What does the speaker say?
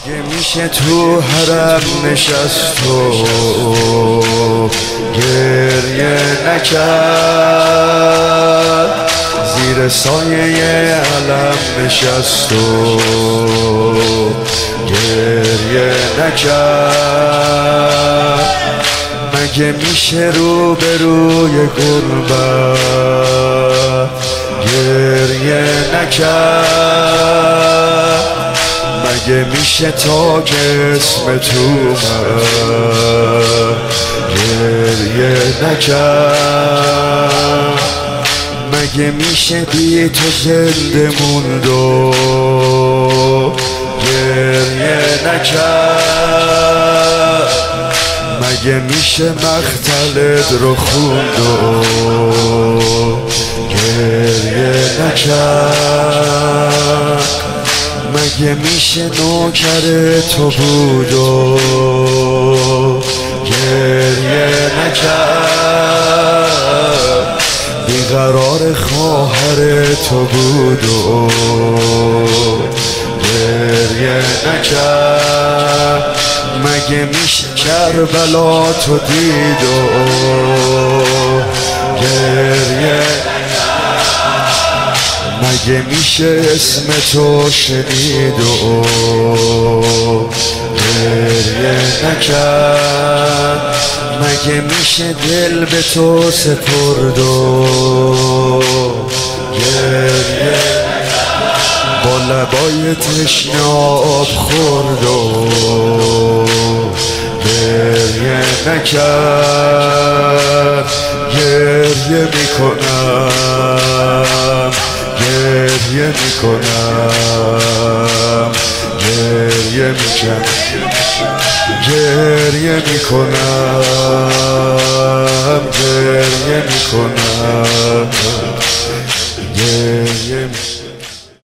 مگه میشه تو حرم نشست و گریه نکرد، زیر سایه علم نشست و گریه نکرد. مگه میشه روبروی گربت گریه نکرد، مگه میشه تا که اسم تو من گریه نکرد، مگه میشه بی تو زنده موند و گریه نکرد، مگه میشه مقتلت رو خوند و گریه نکرد، مگه میشه نوکر تو بود و گریه نکرد، بیقرار خواهر تو بود و گریه نکرد، مگه میشه کربلا تو دید و گریه نکرد، مگه میشه اسم تو شنید و گریه نکرد، مگه میشه دل به تو سپرد و گریه با لبای تشنه آب خورد و گریه نکرد. گریه میکنم، گریه میکنم، گریه میکنم، گریه میکنم، گریه میکنم،